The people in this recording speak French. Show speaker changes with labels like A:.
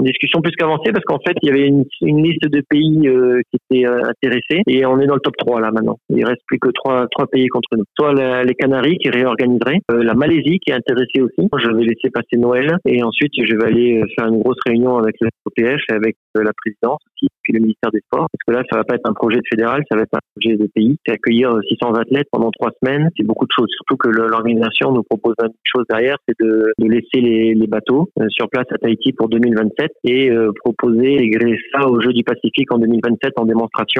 A: discussion plus qu'avancée parce qu'en fait, il y avait une liste de pays qui étaient intéressés et on est dans le top 3 là maintenant. Il reste plus que trois pays contre nous. Soit les Canaries qui réorganiseraient, la Malaisie qui est intéressée aussi. Je vais laisser passer Noël et ensuite je vais aller faire une grosse réunion avec le OPF et avec la présidence aussi, puis le ministère des Sports. Parce que là, ça va pas être un projet de fédéral, ça va être un projet de pays. C'est accueillir 600 athlètes pendant 3 semaines. C'est beaucoup de choses. Surtout que l'organisation nous propose une chose derrière, c'est de laisser les bateaux sur place à Tahiti pour 2027 et proposer, intégrer ça aux Jeux du Pacifique en 2027 en démonstration.